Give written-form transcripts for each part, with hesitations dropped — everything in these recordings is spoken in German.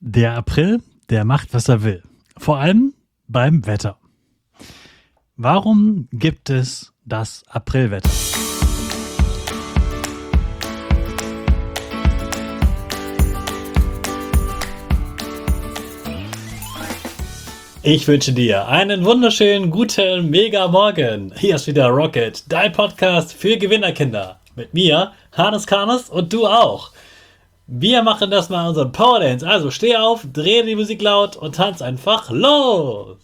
Der April, der macht, was er will. Vor allem beim Wetter. Warum gibt es das Aprilwetter? Ich wünsche dir einen wunderschönen, guten, mega Morgen. Hier ist wieder Rocket, dein Podcast für Gewinnerkinder. Mit mir, Hannes Karnes und du auch. Wir machen das mal unseren Power Dance. Also steh auf, dreh die Musik laut und tanz einfach los.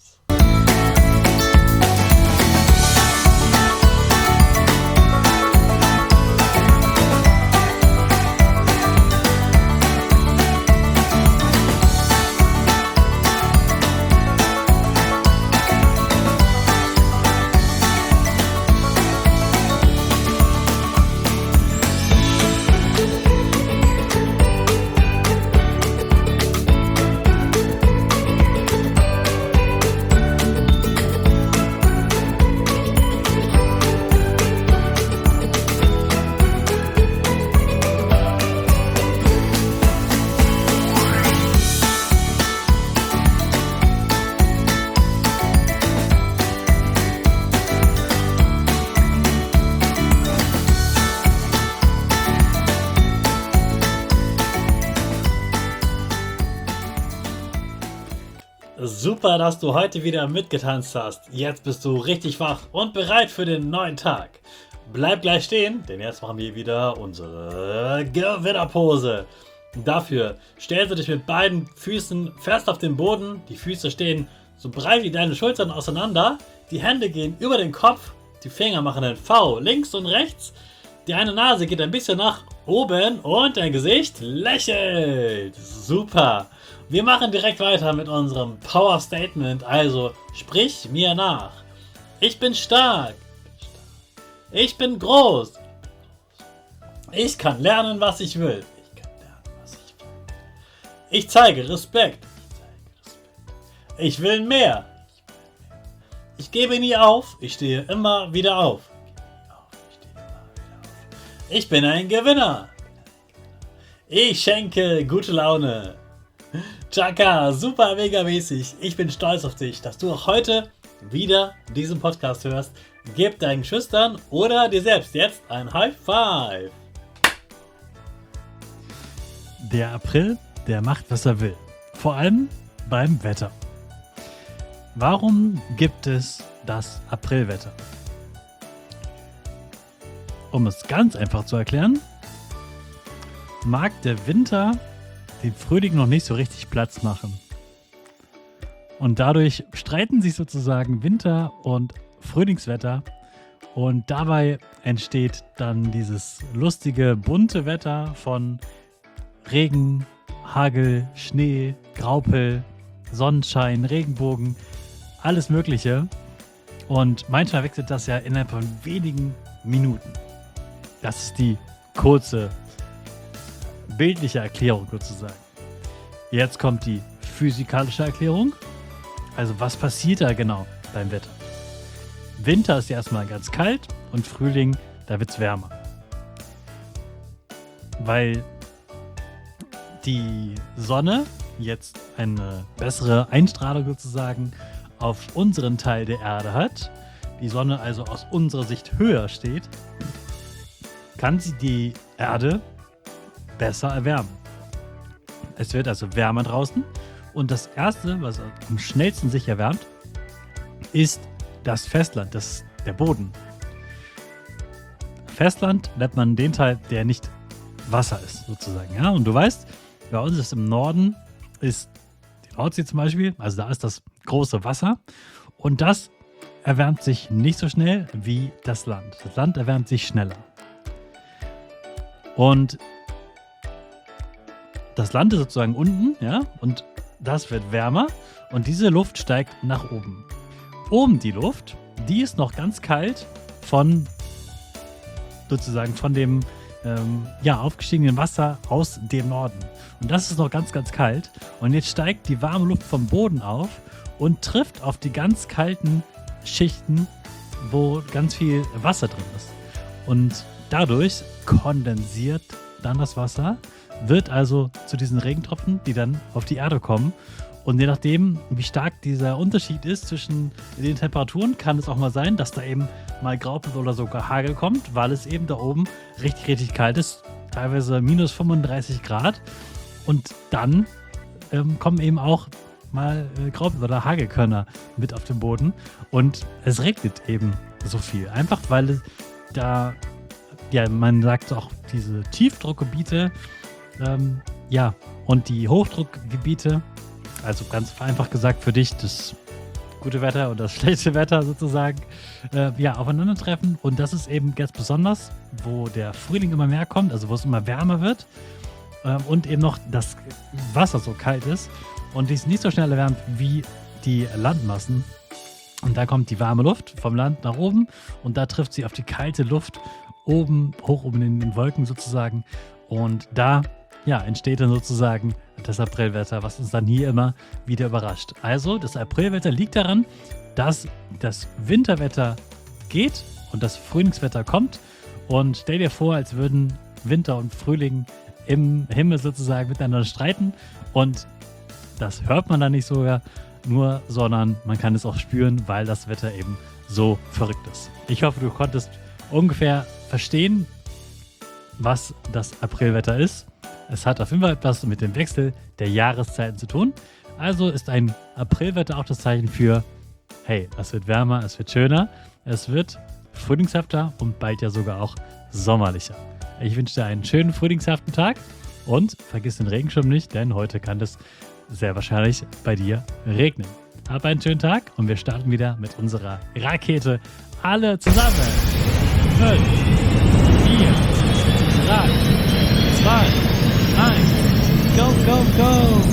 Super, dass du heute wieder mitgetanzt hast. Jetzt bist du richtig wach und bereit für den neuen Tag. Bleib gleich stehen, denn jetzt machen wir wieder unsere Gewinnerpose. Dafür stellst du dich mit beiden Füßen fest auf den Boden. Die Füße stehen so breit wie deine Schultern auseinander. Die Hände gehen über den Kopf. Die Finger machen ein V links und rechts. Die eine Nase geht ein bisschen nach oben und dein Gesicht lächelt. Super. Wir machen direkt weiter mit unserem Power Statement. Also sprich mir nach. Ich bin stark. Ich bin groß. Ich kann lernen, was ich will. Ich zeige Respekt. Ich will mehr. Ich gebe nie auf. Ich stehe immer wieder auf. Ich bin ein Gewinner. Ich schenke gute Laune. Chaka, super mega mäßig. Ich bin stolz auf dich, dass du auch heute wieder diesen Podcast hörst. Gib deinen Schüchtern oder dir selbst jetzt ein High Five. Der April, der macht, was er will. Vor allem beim Wetter. Warum gibt es das Aprilwetter? Um es ganz einfach zu erklären, mag der Winter den Frühling noch nicht so richtig Platz machen. Und dadurch streiten sich sozusagen Winter- und Frühlingswetter. Und dabei entsteht dann dieses lustige, bunte Wetter von Regen, Hagel, Schnee, Graupel, Sonnenschein, Regenbogen, alles Mögliche. Und manchmal wechselt das ja innerhalb von wenigen Minuten. Das ist die kurze bildliche Erklärung sozusagen. Jetzt kommt die physikalische Erklärung. Also was passiert da genau beim Wetter? Winter ist ja erstmal ganz kalt und Frühling, da wird es wärmer. Weil die Sonne jetzt eine bessere Einstrahlung sozusagen auf unseren Teil der Erde hat, die Sonne also aus unserer Sicht höher steht, kann sie die Erde besser erwärmen. Es wird also wärmer draußen und das erste, was am schnellsten sich erwärmt, ist das Festland, das ist der Boden. Festland nennt man den Teil, der nicht Wasser ist, sozusagen. Ja? Und du weißt, bei uns ist im Norden ist die Nordsee zum Beispiel, also da ist das große Wasser und das erwärmt sich nicht so schnell wie das Land. Das Land erwärmt sich schneller. Und das Land ist sozusagen unten, ja, und das wird wärmer und diese Luft steigt nach oben. Oben die Luft, die ist noch ganz kalt von dem aufgestiegenen Wasser aus dem Norden. Und das ist noch ganz, ganz kalt. Und jetzt steigt die warme Luft vom Boden auf und trifft auf die ganz kalten Schichten, wo ganz viel Wasser drin ist. Und dadurch kondensiert dann das Wasser, wird also zu diesen Regentropfen, die dann auf die Erde kommen. Und je nachdem, wie stark dieser Unterschied ist zwischen den Temperaturen, kann es auch mal sein, dass da eben mal Graupel oder sogar Hagel kommt, weil es eben da oben richtig, richtig kalt ist, teilweise minus 35 Grad. Und dann kommen eben auch mal Graupel oder Hagelkörner mit auf den Boden. Und es regnet eben so viel. Einfach weil da, ja, man sagt auch, diese Tiefdruckgebiete, und die Hochdruckgebiete, also ganz vereinfacht gesagt für dich, das gute Wetter und das schlechte Wetter sozusagen, aufeinandertreffen. Und das ist eben ganz besonders, wo der Frühling immer mehr kommt, also wo es immer wärmer wird und eben noch das Wasser so kalt ist und dies nicht so schnell erwärmt wie die Landmassen. Und da kommt die warme Luft vom Land nach oben und da trifft sie auf die kalte Luft hoch oben in den Wolken sozusagen. Und da entsteht dann sozusagen das Aprilwetter, was uns dann hier immer wieder überrascht. Also das Aprilwetter liegt daran, dass das Winterwetter geht und das Frühlingswetter kommt. Und stell dir vor, als würden Winter und Frühling im Himmel sozusagen miteinander streiten. Und das hört man dann nicht sogar nur, sondern man kann es auch spüren, weil das Wetter eben so verrückt ist. Ich hoffe, du konntest ungefähr verstehen, was das Aprilwetter ist. Es hat auf jeden Fall etwas mit dem Wechsel der Jahreszeiten zu tun. Also ist ein Aprilwetter auch das Zeichen für, hey, es wird wärmer, es wird schöner, es wird frühlingshafter und bald ja sogar auch sommerlicher. Ich wünsche dir einen schönen frühlingshaften Tag und vergiss den Regenschirm nicht, denn heute kann es sehr wahrscheinlich bei dir regnen. Hab einen schönen Tag und wir starten wieder mit unserer Rakete. Alle zusammen. 5, 4, 3, 2, 1. Go, go, go!